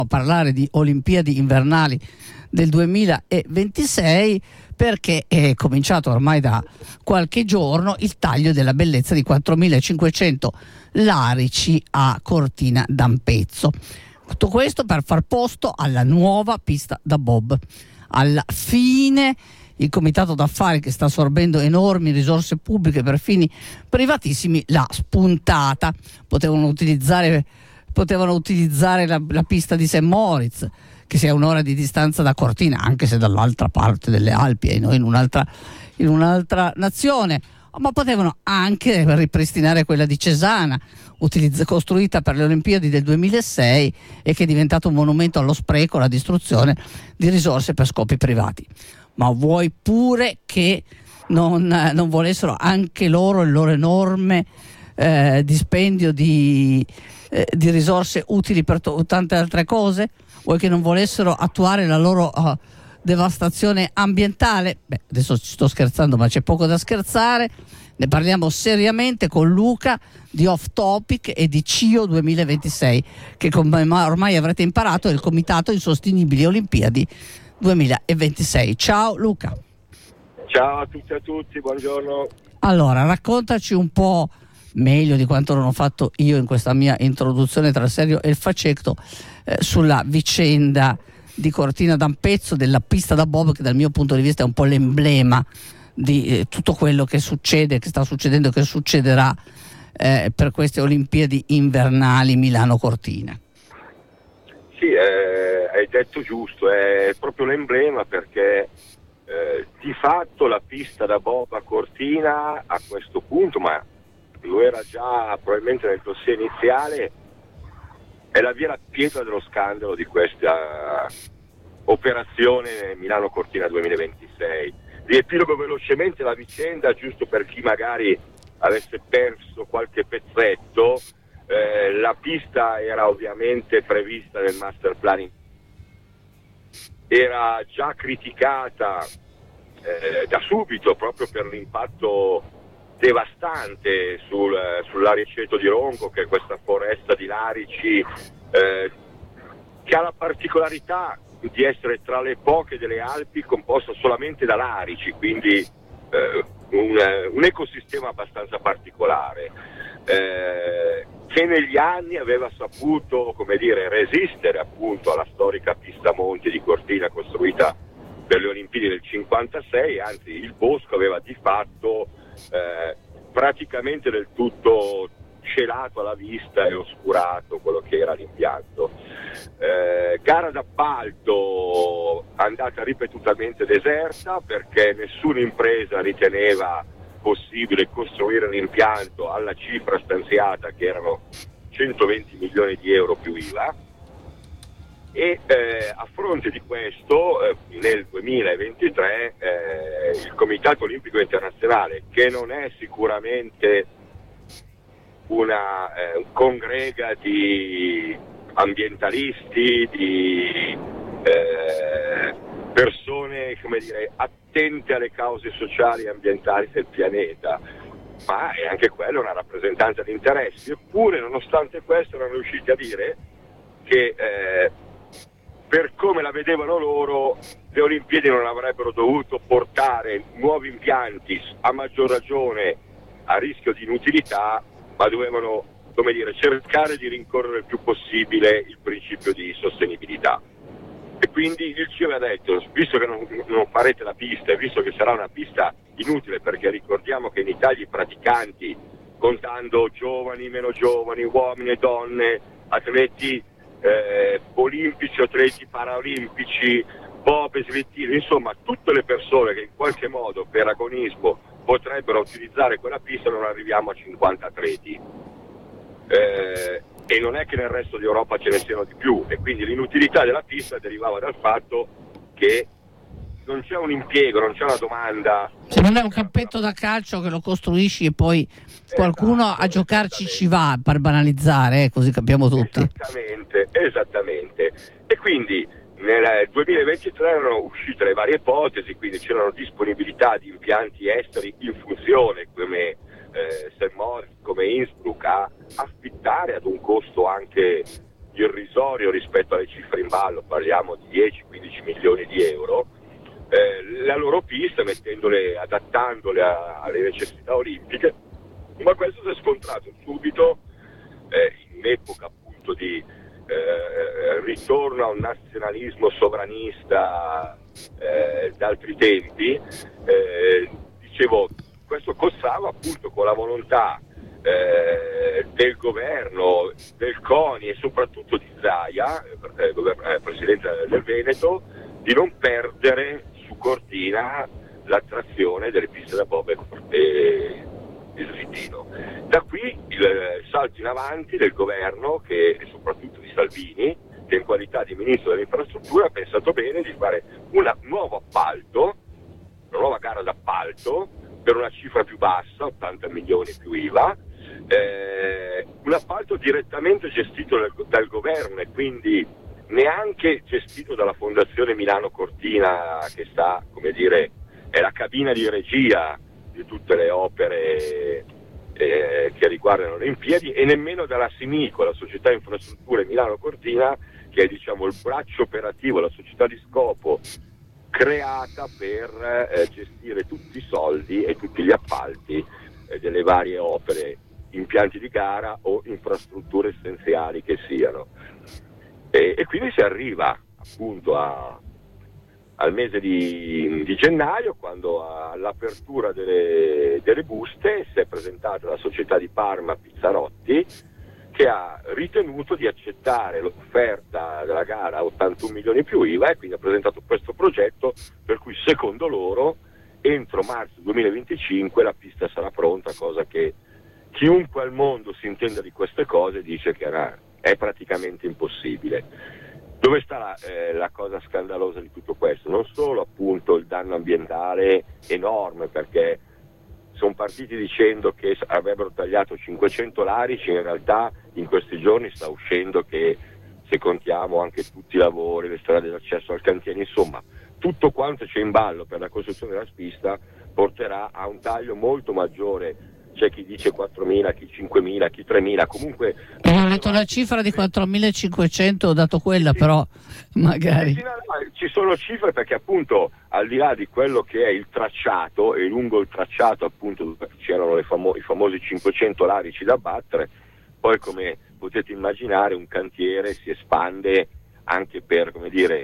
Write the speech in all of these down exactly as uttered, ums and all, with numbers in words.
a parlare di Olimpiadi invernali del duemilaventisei perché è cominciato ormai da qualche giorno il taglio della bellezza di quattromilacinquecento larici a Cortina d'Ampezzo. Tutto questo per far posto alla nuova pista da bob. Alla fine il comitato d'affari, che sta assorbendo enormi risorse pubbliche per fini privatissimi, l'ha spuntata. Potevano utilizzare, potevano utilizzare la, la pista di Saint Moritz, che sia un'ora di distanza da Cortina, anche se dall'altra parte delle Alpi e noi in un'altra, in un'altra nazione, ma potevano anche ripristinare quella di Cesana, utilizz- costruita per le Olimpiadi del duemilasei e che è diventato un monumento allo spreco, alla distruzione di risorse per scopi privati. Ma vuoi pure che non, non volessero anche loro il loro enorme eh, dispendio di, eh, di risorse utili per to- tante altre cose? Vuoi che non volessero attuare la loro uh, devastazione ambientale? Beh, adesso ci sto scherzando, ma c'è poco da scherzare. Ne parliamo seriamente con Luca di Off Topic e di C I O duemilaventisei, che come ormai avrete imparato è il Comitato Insostenibili Olimpiadi duemilaventisei. Ciao Luca. Ciao a tutti e a tutti, buongiorno. Allora, raccontaci un po' meglio di quanto non ho fatto io in questa mia introduzione tra il serio e il faceto eh, sulla vicenda di Cortina d'Ampezzo, della pista da bob, che dal mio punto di vista è un po' l'emblema di eh, tutto quello che succede, che sta succedendo e che succederà eh, per queste Olimpiadi invernali Milano-Cortina. Sì, eh, hai detto giusto, è proprio l'emblema, perché eh, di fatto la pista da bob a Cortina a questo punto, ma lo era già probabilmente nel dossier iniziale, è la vera pietra dello scandalo di questa operazione Milano-Cortina duemilaventisei. Riepilogo velocemente la vicenda, giusto per chi magari avesse perso qualche pezzetto. Eh, la pista era ovviamente prevista nel master planning, era già criticata eh, da subito proprio per l'impatto devastante sul, sull'Ariceto di Ronco, che è questa foresta di larici eh, che ha la particolarità di essere tra le poche delle Alpi composta solamente da larici, quindi eh, un, un ecosistema abbastanza particolare, eh, che negli anni aveva saputo, come dire, resistere appunto alla storica pista monti di Cortina costruita per le Olimpiadi del cinquantasei. Anzi, il bosco aveva di fatto eh, praticamente del tutto celato alla vista e oscurato quello che era l'impianto. Eh, gara d'appalto andata ripetutamente deserta, perché nessuna impresa riteneva possibile costruire l'impianto alla cifra stanziata, che erano centoventi milioni di euro più I V A, e eh, a fronte di questo eh, nel duemilaventitré eh, il Comitato Olimpico Internazionale, che non è sicuramente una eh, congrega di ambientalisti, di eh, persone, come dire, attente alle cause sociali e ambientali del pianeta, ma è anche quella una rappresentanza di interessi. Eppure, nonostante questo, erano riusciti a dire che eh, per come la vedevano loro, le Olimpiadi non avrebbero dovuto portare nuovi impianti, a maggior ragione a rischio di inutilità, ma dovevano, come dire, cercare di rincorrere il più possibile il principio di sostenibilità. E quindi il C I O aveva detto, visto che non, non farete la pista e visto che sarà una pista inutile, perché ricordiamo che in Italia i praticanti, contando giovani, meno giovani, uomini e donne, atleti eh, olimpici, atleti paraolimpici, bob e slittini, insomma tutte le persone che in qualche modo per agonismo potrebbero utilizzare quella pista, non arriviamo a cinquanta atleti. Eh, e non è che nel resto d'Europa ce ne siano di più, e quindi l'inutilità della pista derivava dal fatto che non c'è un impiego, non c'è una domanda. Se non è un campetto da calcio che lo costruisci e poi qualcuno esatto, a giocarci ci va, per banalizzare, eh, così capiamo tutti. Esattamente, esattamente. E quindi nel duemilaventitré erano uscite le varie ipotesi, quindi c'erano disponibilità di impianti esteri in funzione, come eh, Saint Moritz, come Innsbruck, a affittare ad un costo anche irrisorio rispetto alle cifre in ballo, parliamo di dieci quindici milioni di euro, eh, la loro pista, mettendole, adattandole a, alle necessità olimpiche, ma questo si è scontrato subito eh, in epoca appunto di eh, ritorno a un nazionalismo sovranista eh, d'altri tempi. eh, dicevo, questo cozzava appunto con la volontà eh, del governo, del CONI e soprattutto di Zaia, eh, gover- eh, presidente del Veneto, di non perdere su Cortina l'attrazione delle piste da bob e, e slittino. Da qui il salto in avanti del governo che, e soprattutto di Salvini, che in qualità di ministro delle infrastrutture ha pensato bene di fare una, un nuovo appalto, una nuova gara d'appalto per una cifra più bassa, ottanta milioni più I V A, eh, un appalto direttamente gestito dal, dal governo e quindi neanche gestito dalla Fondazione Milano Cortina, che sta, come dire, è la cabina di regia di tutte le opere eh, che riguardano le Olimpiadi, e nemmeno dalla Simico, la società infrastrutture Milano Cortina, che è, diciamo, il braccio operativo, la società di scopo creata per eh, gestire tutti i soldi e tutti gli appalti eh, delle varie opere, impianti di gara o infrastrutture essenziali che siano. E, e quindi si arriva appunto a, al mese di, di gennaio, quando all'apertura delle, delle buste si è presentata la società di Parma Pizzarotti, che ha ritenuto di accettare l'offerta della gara a ottantuno milioni più I V A, e quindi ha presentato questo progetto per cui secondo loro entro marzo duemilaventicinque la pista sarà pronta, cosa che chiunque al mondo si intenda di queste cose dice che era, è praticamente impossibile. Dove sta la, eh, la cosa scandalosa di tutto questo? Non solo appunto il danno ambientale enorme, perché sono partiti dicendo che avrebbero tagliato cinquecento larici, in realtà in questi giorni sta uscendo che, se contiamo anche tutti i lavori, le strade d'accesso al cantiere, insomma tutto quanto c'è in ballo per la costruzione della pista porterà a un taglio molto maggiore. C'è chi dice quattromila, chi cinquemila, chi tremila, comunque... Ho letto la cifra di quattromilacinquecento, ho dato quella, sì. Però magari... Sì, no, no, ci sono cifre perché appunto al di là di quello che è il tracciato, e lungo il tracciato appunto c'erano le famo- i famosi cinquecento larici da battere, poi come potete immaginare un cantiere si espande anche per, come dire,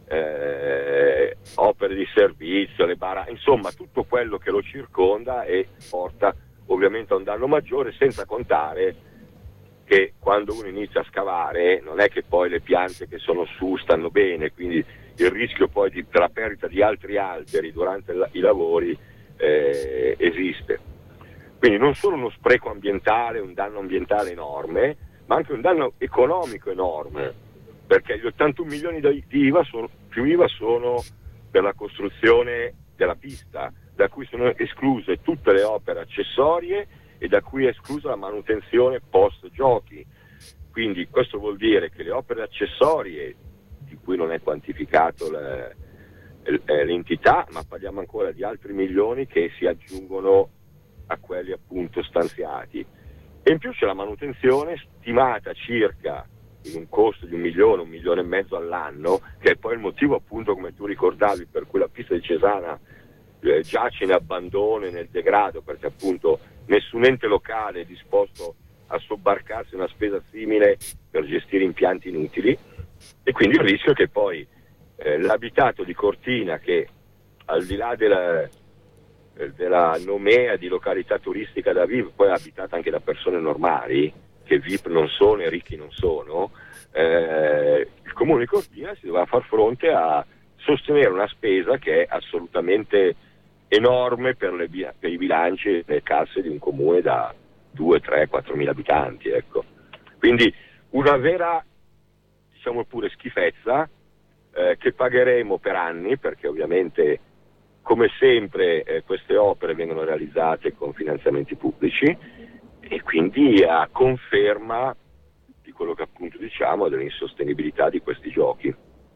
eh, opere di servizio, le bara- insomma tutto quello che lo circonda e porta ovviamente a un danno maggiore, senza contare che quando uno inizia a scavare non è che poi le piante che sono su stanno bene, quindi il rischio poi di, della perdita di altri alberi durante la, i lavori eh, esiste. Quindi non solo uno spreco ambientale, un danno ambientale enorme, ma anche un danno economico enorme, perché gli ottantuno milioni di I V A sono, più I V A sono per la costruzione della pista, da cui sono escluse tutte le opere accessorie e da cui è esclusa la manutenzione post giochi. Quindi questo vuol dire che le opere accessorie, di cui non è quantificato le, le, l'entità, ma parliamo ancora di altri milioni che si aggiungono a quelli appunto stanziati. E in più c'è la manutenzione stimata circa in un costo di un milione, un milione e mezzo all'anno, che è poi il motivo appunto, come tu ricordavi, per cui la pista di Cesana eh, giace in abbandono e nel degrado, perché appunto nessun ente locale è disposto a sobbarcarsi una spesa simile per gestire impianti inutili, e quindi il rischio è che poi eh, l'abitato di Cortina, che al di là della, della nomea di località turistica da vivere, poi è abitata anche da persone normali, che V I P non sono e ricchi non sono, eh, il comune di Cortina si doveva far fronte a sostenere una spesa che è assolutamente enorme per, le, per i bilanci e le casse di un comune da due, tre, quattro mila abitanti, ecco. Quindi una vera, diciamo pure, schifezza eh, che pagheremo per anni, perché ovviamente come sempre eh, queste opere vengono realizzate con finanziamenti pubblici, e quindi a conferma di quello che appunto diciamo dell'insostenibilità di questi giochi.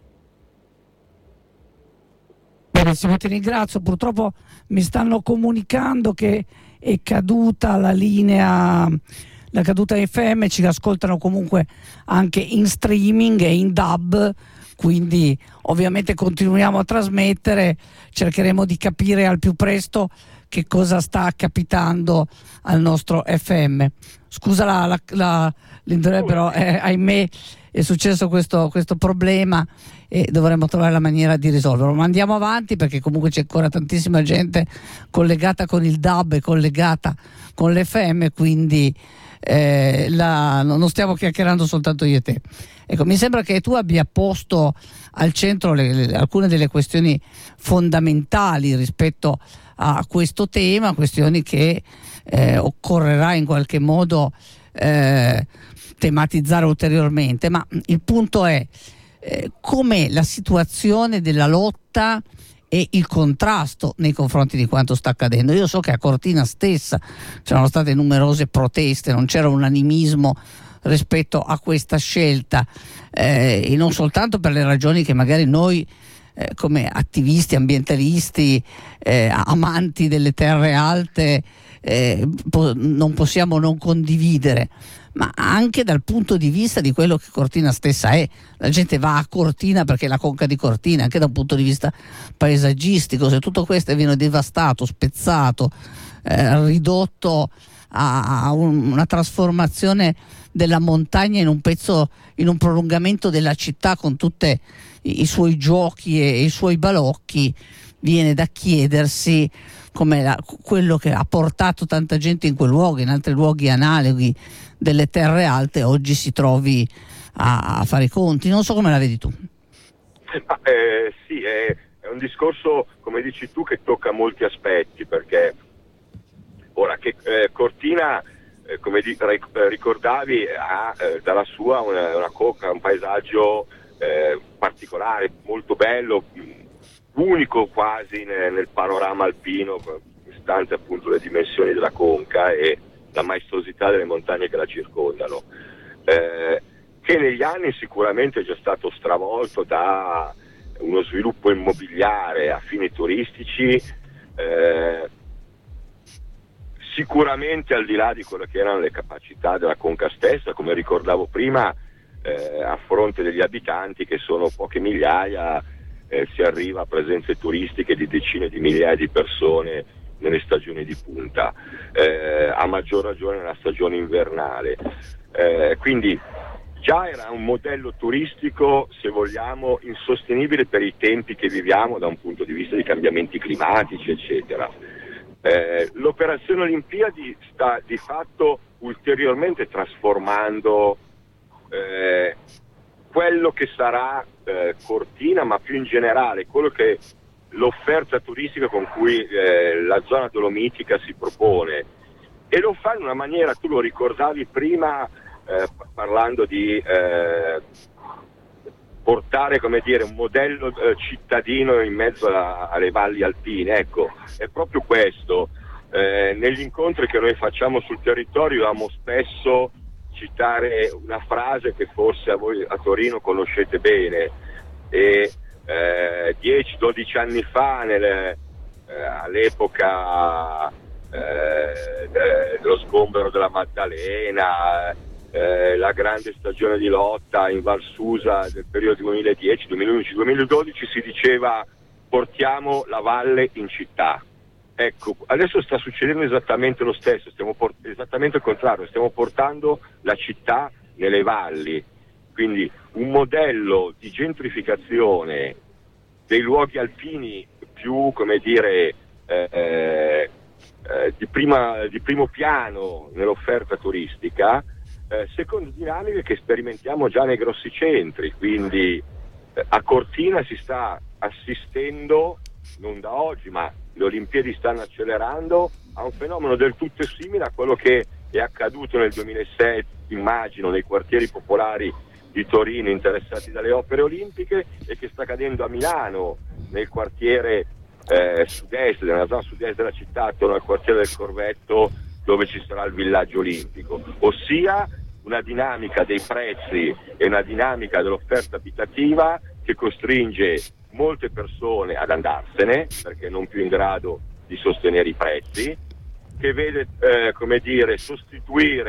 Benissimo, ti ringrazio. Purtroppo mi stanno comunicando che è caduta la linea la Caduta F M, ci ascoltano comunque anche in streaming e in D A B, quindi ovviamente continuiamo a trasmettere, cercheremo di capire al più presto che cosa sta capitando al nostro F M. Scusa la, la, la, l'intervento, però eh, ahimè è successo questo, questo problema e dovremmo trovare la maniera di risolverlo. Ma andiamo avanti, perché comunque c'è ancora tantissima gente collegata con il D A B e collegata con l'F M, quindi eh, la, non stiamo chiacchierando soltanto io e te. Ecco, mi sembra che tu abbia posto al centro le, le, alcune delle questioni fondamentali rispetto a questo tema, questioni che eh, occorrerà in qualche modo eh, tematizzare ulteriormente, ma il punto è eh, com'è la situazione della lotta e il contrasto nei confronti di quanto sta accadendo. Io so che a Cortina stessa c'erano state numerose proteste, non c'era unanimismo rispetto a questa scelta, eh, e non soltanto per le ragioni che magari noi eh, come attivisti, ambientalisti, eh, amanti delle terre alte eh, po- non possiamo non condividere, ma anche dal punto di vista di quello che Cortina stessa è. La gente va a Cortina perché è la conca di Cortina, anche da un punto di vista paesaggistico. Se tutto questo viene devastato, spezzato, eh, ridotto a, a un, una trasformazione della montagna in un pezzo, in un prolungamento della città con tutti i, i suoi giochi e, e i suoi balocchi, viene da chiedersi come la, quello che ha portato tanta gente in quel luogo, in altri luoghi analoghi delle terre alte, oggi si trovi a, a fare i conti. Non so come la vedi tu. Ah, eh, sì, è, è un discorso, come dici tu, che tocca molti aspetti, perché ora che eh, Cortina, eh, come di, ricordavi, ha eh, dalla sua una, una conca, un paesaggio eh, particolare, molto bello, unico quasi nel, nel panorama alpino, stante appunto le dimensioni della conca e la maestosità delle montagne che la circondano, eh, che negli anni sicuramente è già stato stravolto da uno sviluppo immobiliare a fini turistici, eh, sicuramente al di là di quelle che erano le capacità della conca stessa, come ricordavo prima, eh, a fronte degli abitanti che sono poche migliaia, eh, si arriva a presenze turistiche di decine di migliaia di persone nelle stagioni di punta, eh, a maggior ragione nella stagione invernale, eh, quindi già era un modello turistico, se vogliamo, insostenibile per i tempi che viviamo da un punto di vista di cambiamenti climatici, eccetera. Eh, l'operazione Olimpiadi sta di fatto ulteriormente trasformando eh, quello che sarà eh, Cortina, ma più in generale quello che l'offerta turistica con cui eh, la zona dolomitica si propone, e lo fa in una maniera, tu lo ricordavi prima eh, parlando di eh, portare, come dire, un modello eh, cittadino in mezzo a, alle valli alpine. Ecco, è proprio questo. Eh, negli incontri che noi facciamo sul territorio amo spesso citare una frase che forse a voi a Torino conoscete bene, e eh, dieci dodici anni fa, nelle, eh, all'epoca eh, dello sgombero della Maddalena, eh, la grande stagione di lotta in Val Susa del periodo duemiladieci, duemilaundici, duemiladodici, si diceva portiamo la valle in città. Ecco, adesso sta succedendo esattamente lo stesso, stiamo port- esattamente il contrario, stiamo portando la città nelle valli, quindi un modello di gentrificazione dei luoghi alpini più, come dire, eh, eh, di, prima, di primo piano nell'offerta turistica, eh, secondo dinamiche che sperimentiamo già nei grossi centri, quindi eh, a Cortina si sta assistendo, non da oggi, ma le Olimpiadi stanno accelerando, a un fenomeno del tutto simile a quello che è accaduto nel duemilasei, immagino, nei quartieri popolari di Torino interessati dalle opere olimpiche, e che sta accadendo a Milano, nel quartiere eh, sud-est, nella zona sud-est della città, attorno al quartiere del Corvetto, dove ci sarà il villaggio olimpico, ossia una dinamica dei prezzi e una dinamica dell'offerta abitativa che costringe molte persone ad andarsene perché non più in grado di sostenere i prezzi, che vede eh, come dire sostituire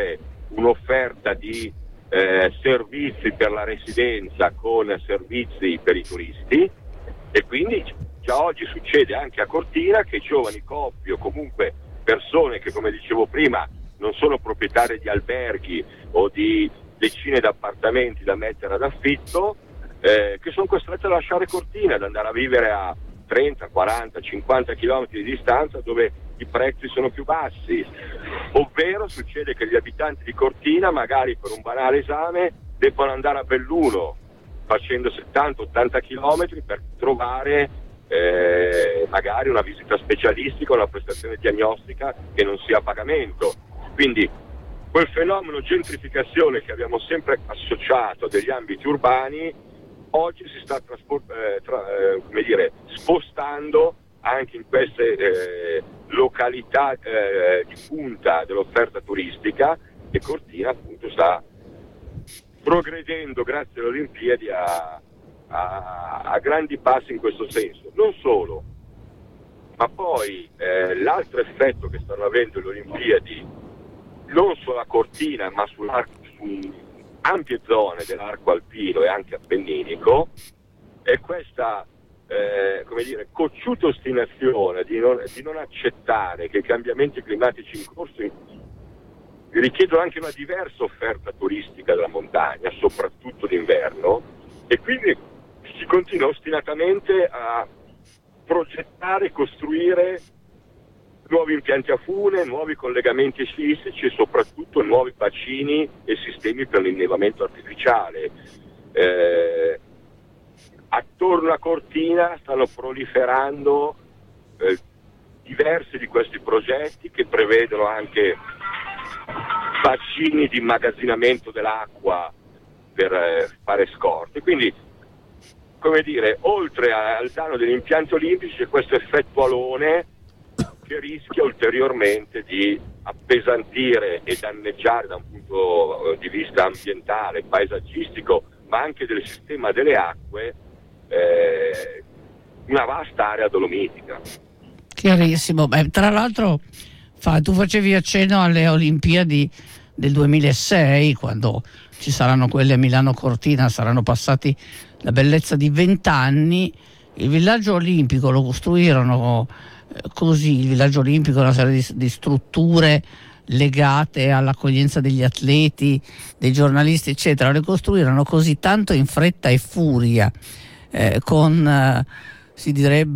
un'offerta di eh, servizi per la residenza con servizi per i turisti, e quindi già oggi succede anche a Cortina che giovani coppie o comunque persone che, come dicevo prima, non sono proprietarie di alberghi o di decine di appartamenti da mettere ad affitto, eh, che sono costrette a lasciare Cortina, ad andare a vivere a trenta, quaranta, cinquanta chilometri di distanza dove i prezzi sono più bassi. Ovvero succede che gli abitanti di Cortina, magari per un banale esame, debbano andare a Belluno facendo settanta ottanta chilometri per trovare eh, magari una visita specialistica o una prestazione diagnostica che non sia a pagamento. Quindi quel fenomeno gentrificazione che abbiamo sempre associato a degli ambiti urbani oggi si sta trasport- eh, tra, eh, come dire, spostando anche in queste eh, località eh, di punta dell'offerta turistica, e Cortina appunto sta progredendo grazie alle Olimpiadi a, a, a grandi passi in questo senso. Non solo, ma poi eh, l'altro effetto che stanno avendo le Olimpiadi non sulla Cortina ma su ampie zone dell'arco alpino e anche appenninico è questa eh, come dire, cocciuta ostinazione di non, di non accettare che i cambiamenti climatici in corso richiedono anche una diversa offerta turistica della montagna, soprattutto d'inverno, e quindi si continua ostinatamente a progettare e costruire nuovi impianti a fune, nuovi collegamenti sciistici e soprattutto nuovi bacini e sistemi per l'innevamento artificiale. Eh, attorno a Cortina stanno proliferando eh, diversi di questi progetti che prevedono anche bacini di immagazzinamento dell'acqua per eh, fare scorte. Quindi, come dire, oltre al danno degli impianti olimpici c'è questo effetto alone che rischia ulteriormente di appesantire e danneggiare da un punto di vista ambientale, paesaggistico, ma anche del sistema delle acque, eh, una vasta area dolomitica. Chiarissimo. Beh, tra l'altro fa, tu facevi accenno alle Olimpiadi del duemilasei, quando ci saranno quelle a Milano Cortina, saranno passati la bellezza di vent'anni. Il villaggio olimpico lo costruirono così, il villaggio olimpico, una serie di, di strutture legate all'accoglienza degli atleti, dei giornalisti eccetera, le costruirono così tanto in fretta e furia, eh, con eh, si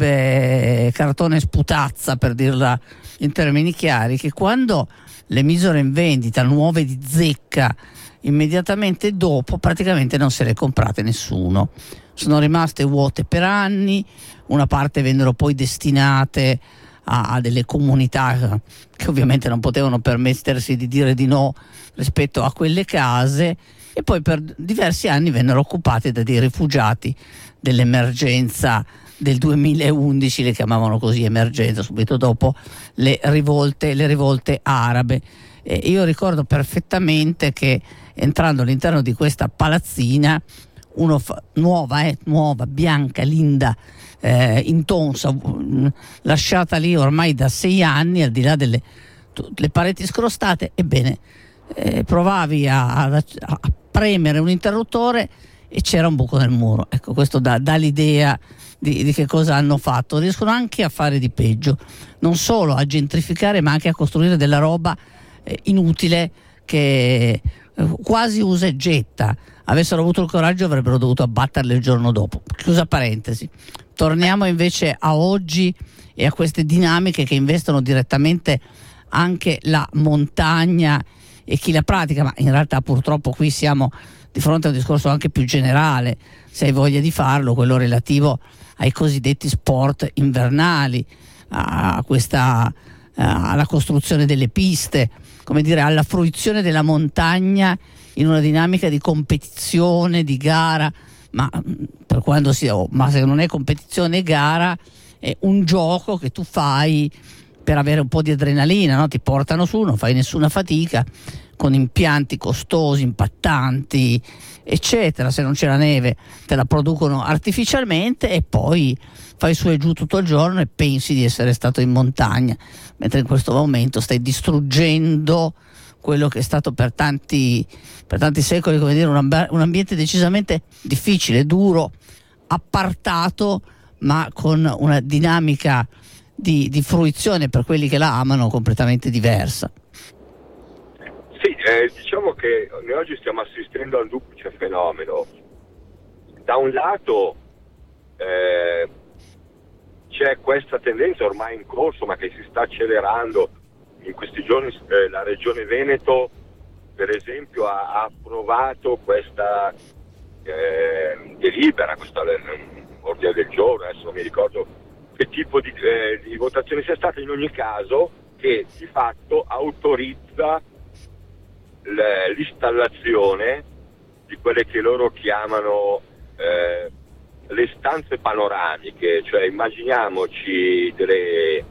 direbbe cartone sputazza, per dirla in termini chiari, che quando le misero in vendita nuove di zecca immediatamente dopo praticamente non se le comprate nessuno, sono rimaste vuote per anni. Una parte vennero poi destinate a, a delle comunità che ovviamente non potevano permettersi di dire di no rispetto a quelle case, e poi per diversi anni vennero occupate da dei rifugiati dell'emergenza del duemilaundici, le chiamavano così emergenza, subito dopo le rivolte, le rivolte arabe. E io ricordo perfettamente che entrando all'interno di questa palazzina, uno fa, nuova, eh, nuova, bianca, linda, eh, intonsa, lasciata lì ormai da sei anni, al di là delle le pareti scrostate, ebbene eh, provavi a, a, a premere un interruttore e c'era un buco nel muro. Ecco, questo dà, dà l'idea di, di che cosa hanno fatto. Riescono anche a fare di peggio, non solo a gentrificare ma anche a costruire della roba eh, inutile che eh, quasi usa e getta. Avessero avuto il coraggio avrebbero dovuto abbatterle il giorno dopo. Chiusa parentesi. Torniamo invece a oggi e a queste dinamiche che investono direttamente anche la montagna e chi la pratica, ma in realtà purtroppo qui siamo di fronte a un discorso anche più generale, se hai voglia di farlo, quello relativo ai cosiddetti sport invernali, a questa, alla costruzione delle piste, come dire, alla fruizione della montagna in una dinamica di competizione, di gara, ma per quando sia, ma se non è competizione e gara, è un gioco che tu fai per avere un po' di adrenalina, no? Ti portano su, non fai nessuna fatica, con impianti costosi, impattanti, eccetera. Se non c'è la neve te la producono artificialmente e poi fai su e giù tutto il giorno e pensi di essere stato in montagna, mentre in questo momento stai distruggendo quello che è stato per tanti, per tanti secoli, come dire, un, amb- un ambiente decisamente difficile, duro, appartato, ma con una dinamica di, di fruizione per quelli che la amano completamente diversa. Sì, eh, diciamo che noi oggi stiamo assistendo a un duplice fenomeno. Da un lato eh, c'è questa tendenza ormai in corso, ma che si sta accelerando. In questi giorni eh, la Regione Veneto, per esempio, ha, ha approvato questa eh, delibera, questa eh, ordine del giorno, adesso non mi ricordo che tipo di, eh, di votazione sia stata, in ogni caso, che di fatto autorizza l'installazione di quelle che loro chiamano eh, le stanze panoramiche, cioè immaginiamoci delle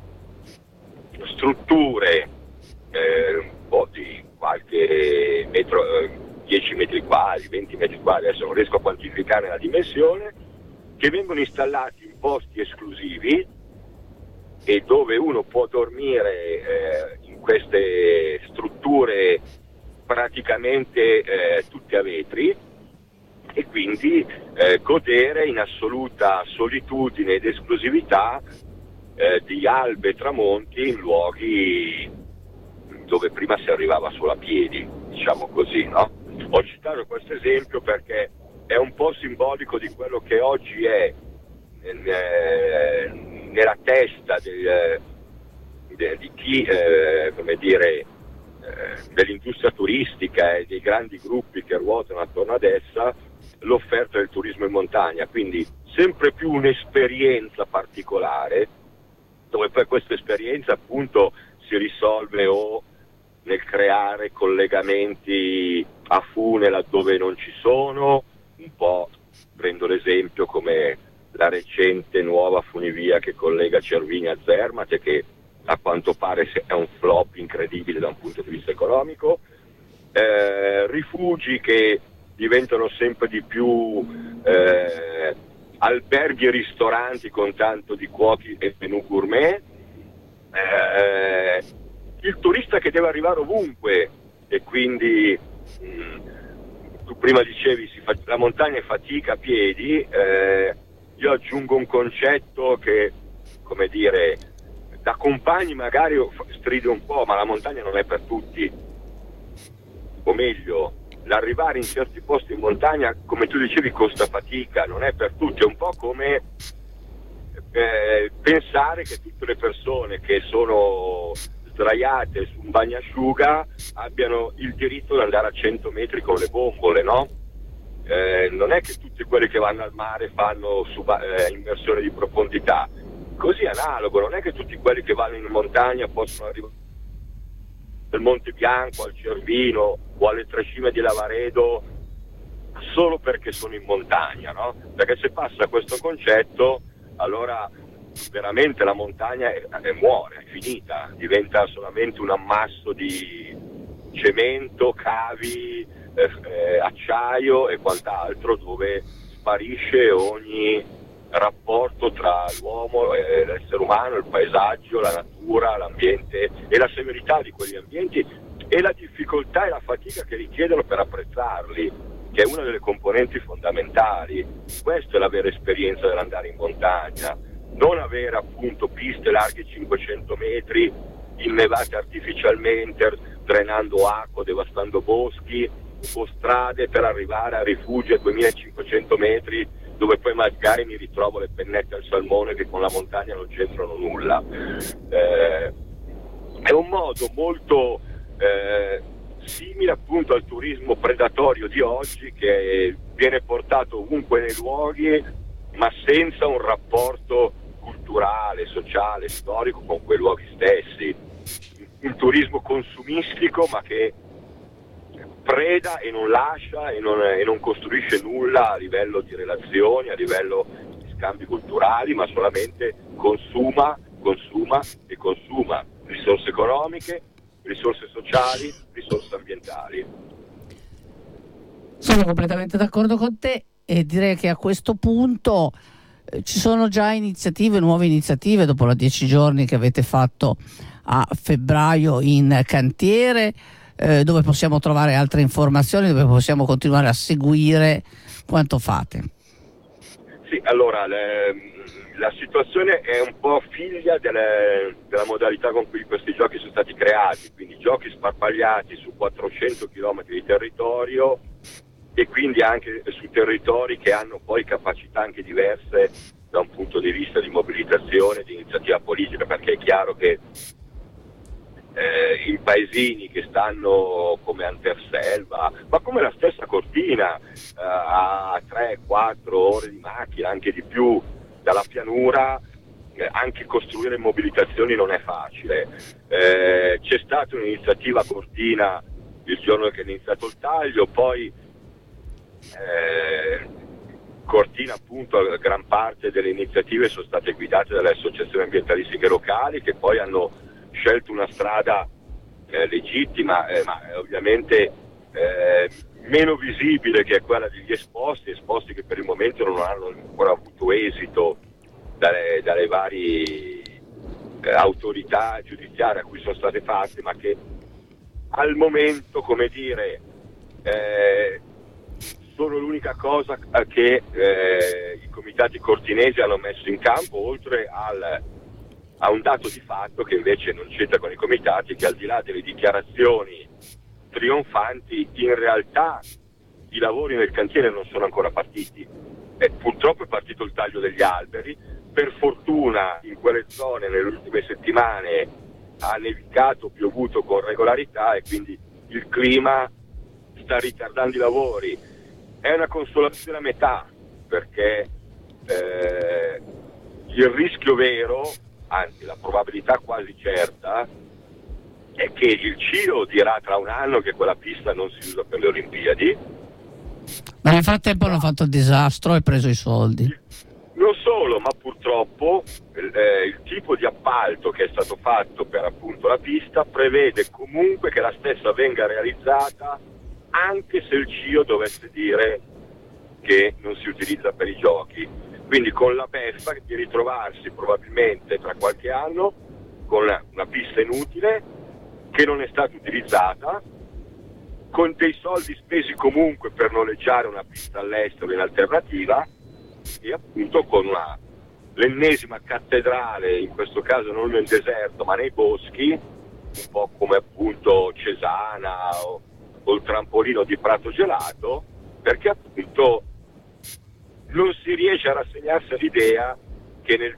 strutture eh, un po' di qualche metro, eh, dieci metri quadri, venti metri quadri, adesso non riesco a quantificare la dimensione, che vengono installati in posti esclusivi e dove uno può dormire eh, in queste strutture praticamente eh, tutte a vetri, e quindi eh, godere in assoluta solitudine ed esclusività eh, di albe e tramonti in luoghi dove prima si arrivava solo a piedi, diciamo così, no? Ho citato questo esempio perché è un po' simbolico di quello che oggi è eh, nella testa del, de, di chi, eh, come dire, dell'industria turistica e dei grandi gruppi che ruotano attorno ad essa, l'offerta del turismo in montagna, quindi sempre più un'esperienza particolare, dove poi questa esperienza appunto si risolve o nel creare collegamenti a fune laddove non ci sono, un po' prendo l'esempio come la recente nuova funivia che collega Cervinia a Zermatt, che a quanto pare è un flop incredibile da un punto di vista economico, eh, rifugi che diventano sempre di più eh, alberghi e ristoranti con tanto di cuochi e menù gourmet, eh, il turista che deve arrivare ovunque, e quindi mh, tu prima dicevi si fa, la montagna è fatica a piedi, eh, io aggiungo un concetto che, come dire, da compagni magari stride un po', ma la montagna non è per tutti, o meglio, l'arrivare in certi posti in montagna, come tu dicevi, costa fatica, non è per tutti, è un po' come eh, pensare che tutte le persone che sono sdraiate su un bagnasciuga abbiano il diritto di andare a cento metri con le bombole, no? Eh, non è che tutti quelli che vanno al mare fanno suba- eh, immersione di profondità. Così analogo, non è che tutti quelli che vanno in montagna possono arrivare al Monte Bianco, al Cervino o alle tre cime di Lavaredo solo perché sono in montagna, no? Perché se passa questo concetto, allora veramente la montagna è, è muore, è finita, diventa solamente un ammasso di cemento, cavi, eh, eh, acciaio e quant'altro, dove sparisce ogni rapporto tra l'uomo e l'essere umano, il paesaggio, la natura, l'ambiente e la severità di quegli ambienti e la difficoltà e la fatica che richiedono per apprezzarli, che è una delle componenti fondamentali. Questa è la vera esperienza dell'andare in montagna, non avere appunto piste larghe cinquecento metri, innevate artificialmente, drenando acqua, devastando boschi, o strade per arrivare a rifugi a duemilacinquecento metri, dove poi magari mi ritrovo le pennette al salmone che con la montagna non c'entrano nulla. Eh, è un modo molto eh, simile appunto al turismo predatorio di oggi, che viene portato ovunque nei luoghi, ma senza un rapporto culturale, sociale, storico con quei luoghi stessi. Un turismo consumistico, ma che preda e non lascia e non, e non costruisce nulla a livello di relazioni, a livello di scambi culturali, ma solamente consuma, consuma e consuma risorse economiche, risorse sociali, risorse ambientali. Sono completamente d'accordo con te e direi che a questo punto eh, ci sono già iniziative, nuove iniziative dopo la dieci giorni che avete fatto a febbraio in cantiere. eh, dove possiamo trovare altre informazioni, dove possiamo continuare a seguire quanto fate. Sì, allora le, la situazione è un po' figlia delle, della modalità con cui questi giochi sono stati creati, quindi giochi sparpagliati su quattrocento chilometri di territorio e quindi anche su territori che hanno poi capacità anche diverse da un punto di vista di mobilitazione, di iniziativa politica, perché è chiaro che eh, in paesini che stanno come Anterselva, ma come la stessa Cortina, eh, a tre quattro ore di macchina, anche di più, dalla pianura, eh, anche costruire mobilitazioni non è facile. Eh, c'è stata un'iniziativa a Cortina il giorno che è iniziato il taglio, poi eh, Cortina appunto gran parte delle iniziative sono state guidate dalle associazioni ambientalistiche locali, che poi hanno scelto una strada eh, legittima, eh, ma ovviamente eh, meno visibile, che è quella degli esposti, esposti che per il momento non hanno ancora avuto esito dalle, dalle varie eh, autorità giudiziarie a cui sono state fatte, ma che al momento, come dire, eh, sono l'unica cosa che eh, i comitati cortinesi hanno messo in campo, oltre al, a un dato di fatto che invece non c'entra con i comitati, che al di là delle dichiarazioni trionfanti, in realtà i lavori nel cantiere non sono ancora partiti. Eh, purtroppo è partito il taglio degli alberi, per fortuna in quelle zone nelle ultime settimane ha nevicato, piovuto con regolarità e quindi il clima sta ritardando i lavori. È una consolazione a metà, perché eh, il rischio vero, anzi la probabilità quasi certa, è che il C I O dirà tra un anno che quella pista non si usa per le Olimpiadi. Ma nel frattempo hanno fatto il disastro e preso i soldi. Non solo, ma purtroppo eh, il tipo di appalto che è stato fatto per appunto la pista prevede comunque che la stessa venga realizzata anche se il C I O dovesse dire che non si utilizza per i giochi. Quindi con la beffa di ritrovarsi probabilmente tra qualche anno con una, una pista inutile che non è stata utilizzata, con dei soldi spesi comunque per noleggiare una pista all'estero in alternativa, e appunto con una, l'ennesima cattedrale, in questo caso non nel deserto ma nei boschi, un po' come appunto Cesana o, o il trampolino di Prato Gelato, perché appunto non si riesce a rassegnarsi all'idea che nel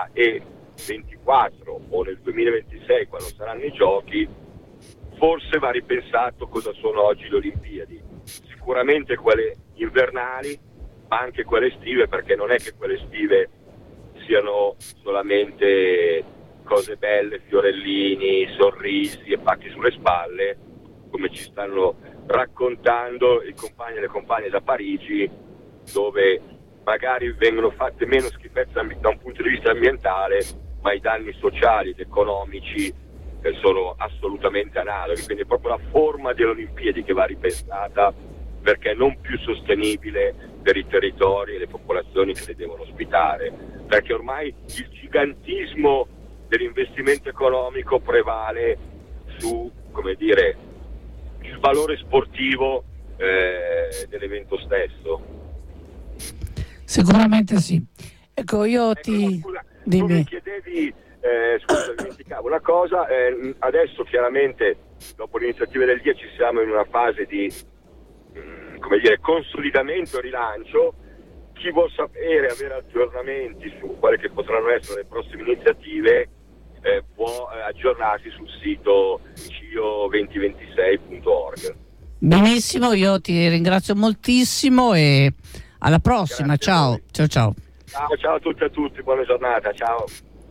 duemilaventiquattro o nel duemilaventisei, quando saranno i giochi, forse va ripensato cosa sono oggi le Olimpiadi. Sicuramente quelle invernali, ma anche quelle estive, perché non è che quelle estive siano solamente cose belle, fiorellini, sorrisi e pacchi sulle spalle, come ci stanno raccontando i compagni e le compagne da Parigi, dove magari vengono fatte meno schifezze da un punto di vista ambientale, ma i danni sociali ed economici eh, sono assolutamente analoghi. Quindi è proprio la forma delle Olimpiadi che va ripensata, perché è non più sostenibile per i territori e le popolazioni che le devono ospitare, perché ormai il gigantismo dell'investimento economico prevale su, come dire, il valore sportivo eh, dell'evento stesso. Sicuramente sì. Ecco, io ecco, ti... no, scusa, Dimmi. tu mi chiedevi, eh, scusa, dimenticavo una cosa, eh, adesso chiaramente dopo l'iniziativa del dieci siamo in una fase di mh, come dire, consolidamento e rilancio. Chi vuol sapere, avere aggiornamenti su quali che potranno essere le prossime iniziative, eh, può eh, aggiornarsi sul sito C I O duemilaventisei punto org. Benissimo, io ti ringrazio moltissimo e alla prossima. Ciao, ciao ciao. Ciao, ciao a tutti e a tutti, buona giornata, ciao.